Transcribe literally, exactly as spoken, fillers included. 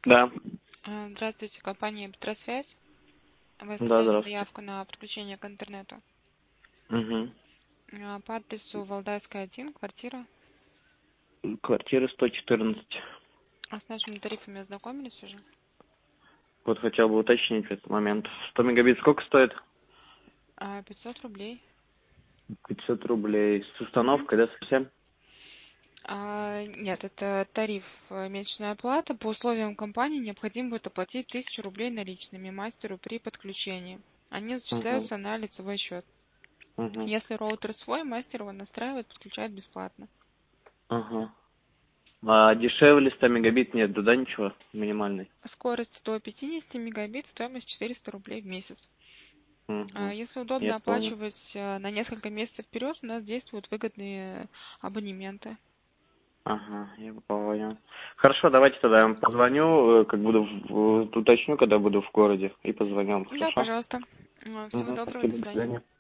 Да. А, Здравствуйте, компания Петросвязь. Вы Да, оставляли здравствуйте. заявку на подключение к интернету. Угу. А, По адресу Валдайская, один, квартира. Квартира сто четырнадцать. А с нашими тарифами ознакомились уже? Вот хотел бы уточнить в этот момент. сто мегабит сколько стоит? А, пятьсот рублей. пятьсот рублей. С Мгм. установкой, да, совсем? А, нет, это тариф, э, месячная оплата. По условиям компании необходимо будет оплатить тысячу рублей наличными мастеру при подключении. Они Угу. зачисляются на лицевой счет. Угу. Если роутер свой, мастер его настраивает, подключает бесплатно. Ага. А дешевле ста мегабит нет, да, да, ничего? Минимальный. Скорость сто пятьдесят мегабит, стоимость четыреста рублей в месяц. А Угу. Если Я удобно понял. оплачивать э, на несколько месяцев вперед, у нас действуют выгодные абонементы. Ага, я понял. Хорошо, давайте тогда я вам позвоню, э, как буду, в- в- уточню, когда буду в городе, и позвоню вам, Да, хорошо? пожалуйста. Э, Всего Угу, доброго, до спасибо, до свидания. свидания.